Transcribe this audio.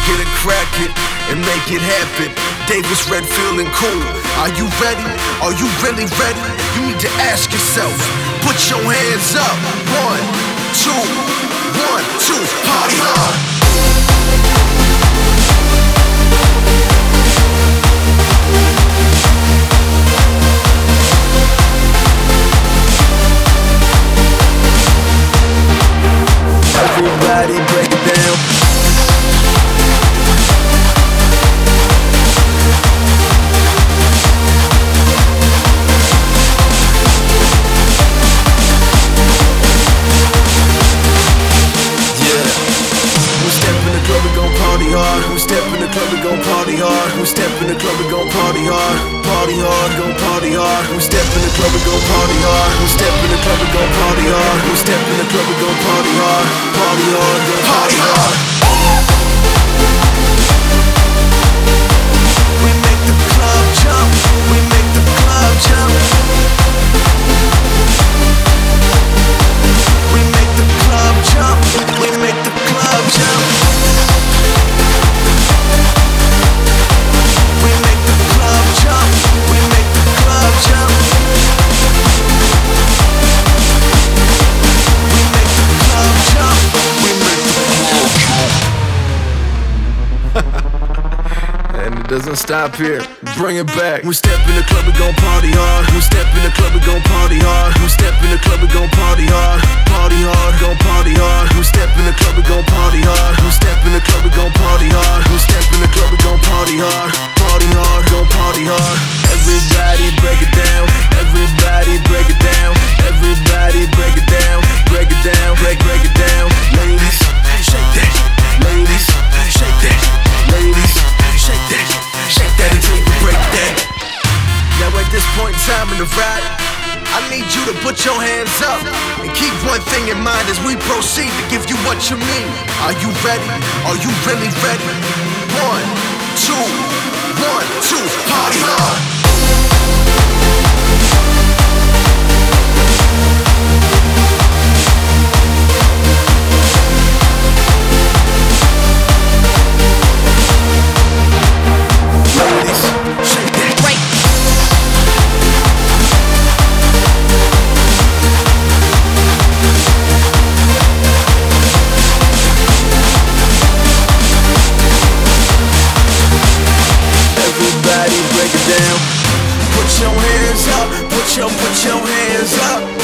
get it crackin' and make it happen. Davis, Redfield, and Cool. Are you ready? Are you really ready? You need to ask yourself. Put your hands up. 1, 2, 1, 2. Party hard. Everybody break it down. We step in the club, we gon' party hard. We step in the club, we gon' party hard. We step in the club, we gon' party hard. Party hard, gon' party hard. We step in the club, we gon' party hard. We step in the club, we gon' party hard. We step in the club, we gon' party hard. Party hard, gon' party hard. We make the club jump. We make the club jump. We make the club jump. We make the club jump. We make the club jump. We make the club jump. We make the club jump. We make the club jump. And it doesn't stop here. Bring it back. We step in the club, we gon' party hard. We step in the club, we gon' party hard. We step in the club, we gon' party hard. Party hard, gon' party hard. We step in the club, we gon' party hard. We step in the club, we gon' party hard. We step in the club, we gon' party hard. Party hard, gon' party hard. Everybody break it down. Everybody break it down. Everybody break it down. Break it down, break it down. Ladies, shake that. Ladies, shake that. Ladies, shake that. Shake that until you break that. Now at this point in time in the ride, I need you to put your hands up and keep one thing in mind as we proceed to give you what you mean. Are you ready? Are you really ready? 1, 2, 1, 2. Party hard. Everybody break it down. Put your hands up. Put your hands up.